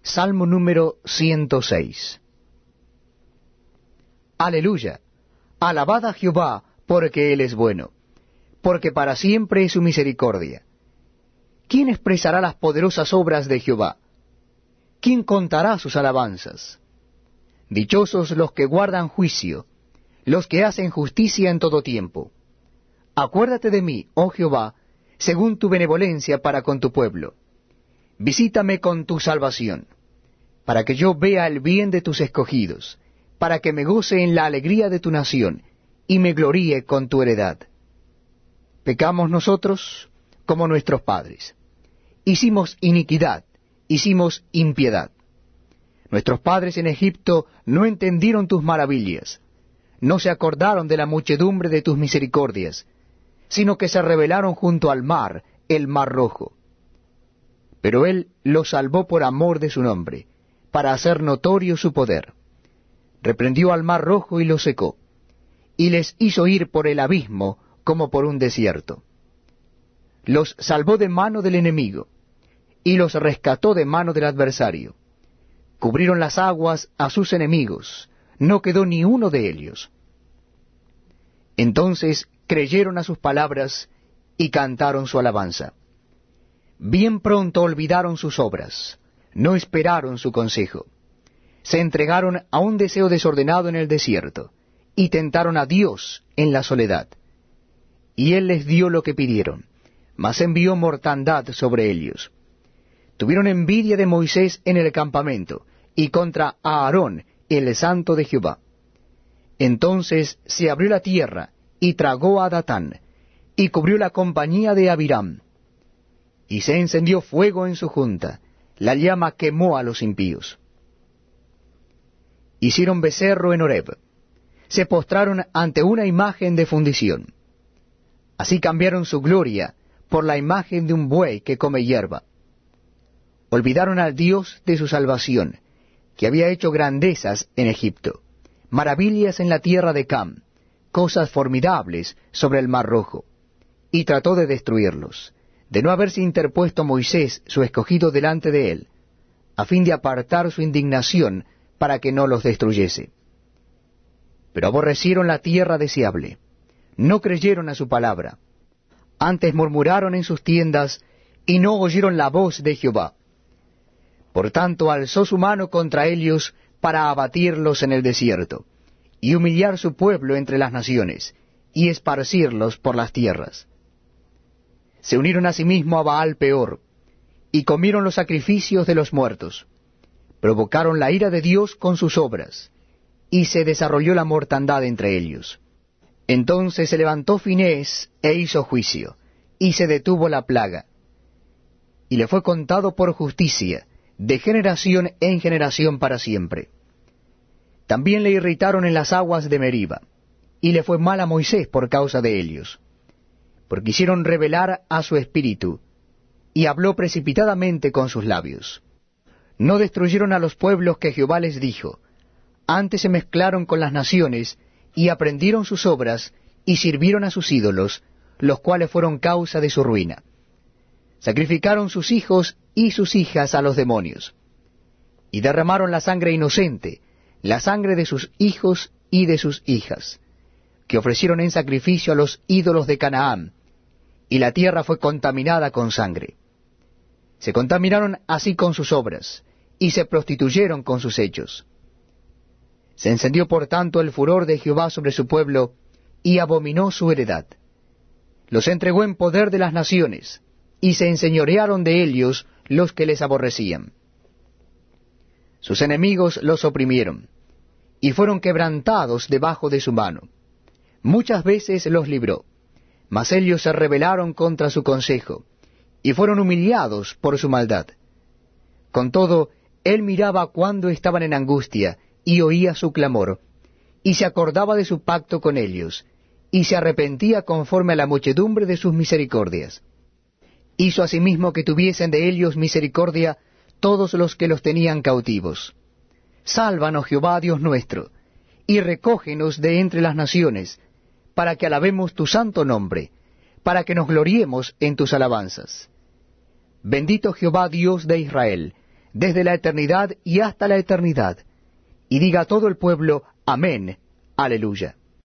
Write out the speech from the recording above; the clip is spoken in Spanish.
Salmo número 106. Aleluya. Alabad a Jehová, porque Él es bueno, porque para siempre es su misericordia. ¿Quién expresará las poderosas obras de Jehová? ¿Quién contará sus alabanzas? Dichosos los que guardan juicio, los que hacen justicia en todo tiempo. Acuérdate de mí, oh Jehová, según tu benevolencia para con tu pueblo. Visítame con tu salvación, para que yo vea el bien de tus escogidos, para que me goce en la alegría de tu nación, y me gloríe con tu heredad. Pecamos nosotros como nuestros padres. Hicimos iniquidad, hicimos impiedad. Nuestros padres en Egipto no entendieron tus maravillas, no se acordaron de la muchedumbre de tus misericordias, sino que se rebelaron junto al mar, el mar rojo. Pero Él los salvó por amor de su nombre, para hacer notorio su poder. Reprendió al mar rojo y lo secó, y les hizo ir por el abismo como por un desierto. Los salvó de mano del enemigo, y los rescató de mano del adversario. Cubrieron las aguas a sus enemigos, no quedó ni uno de ellos. Entonces creyeron a sus palabras y cantaron su alabanza. Bien pronto olvidaron sus obras, no esperaron su consejo. Se entregaron a un deseo desordenado en el desierto, y tentaron a Dios en la soledad. Y Él les dio lo que pidieron, mas envió mortandad sobre ellos. Tuvieron envidia de Moisés en el campamento, y contra Aarón, el santo de Jehová. Entonces se abrió la tierra, y tragó a Datán, y cubrió la compañía de Abiram. Y se encendió fuego en su junta, la llama quemó a los impíos. Hicieron becerro en Horeb, se postraron ante una imagen de fundición. Así cambiaron su gloria por la imagen de un buey que come hierba. Olvidaron al Dios de su salvación, que había hecho grandezas en Egipto, maravillas en la tierra de Cam, cosas formidables sobre el mar rojo, y trató de destruirlos, de no haberse interpuesto Moisés, su escogido, delante de él, a fin de apartar su indignación para que no los destruyese. Pero aborrecieron la tierra deseable, no creyeron a su palabra, antes murmuraron en sus tiendas, y no oyeron la voz de Jehová. Por tanto alzó su mano contra ellos para abatirlos en el desierto, y humillar su pueblo entre las naciones, y esparcirlos por las tierras. Se unieron asimismo a Baal Peor, y comieron los sacrificios de los muertos. Provocaron la ira de Dios con sus obras, y se desarrolló la mortandad entre ellos. Entonces se levantó Finés e hizo juicio, y se detuvo la plaga. Y le fue contado por justicia, de generación en generación para siempre. También le irritaron en las aguas de Meriba, y le fue mal a Moisés por causa de ellos, porque hicieron rebelar a su espíritu, y habló precipitadamente con sus labios. No destruyeron a los pueblos que Jehová les dijo, antes se mezclaron con las naciones, y aprendieron sus obras, y sirvieron a sus ídolos, los cuales fueron causa de su ruina. Sacrificaron sus hijos y sus hijas a los demonios, y derramaron la sangre inocente, la sangre de sus hijos y de sus hijas, que ofrecieron en sacrificio a los ídolos de Canaán, y la tierra fue contaminada con sangre. Se contaminaron así con sus obras, y se prostituyeron con sus hechos. Se encendió por tanto el furor de Jehová sobre su pueblo, y abominó su heredad. Los entregó en poder de las naciones, y se enseñorearon de ellos los que les aborrecían. Sus enemigos los oprimieron, y fueron quebrantados debajo de su mano. Muchas veces los libró, mas ellos se rebelaron contra su consejo, y fueron humillados por su maldad. Con todo, él miraba cuando estaban en angustia, y oía su clamor, y se acordaba de su pacto con ellos, y se arrepentía conforme a la muchedumbre de sus misericordias. Hizo asimismo que tuviesen de ellos misericordia todos los que los tenían cautivos. Sálvanos, Jehová, Dios nuestro, y recógenos de entre las naciones, para que alabemos tu santo nombre, para que nos gloriemos en tus alabanzas. Bendito Jehová, Dios de Israel, desde la eternidad y hasta la eternidad. Y diga todo el pueblo, Amén, Aleluya.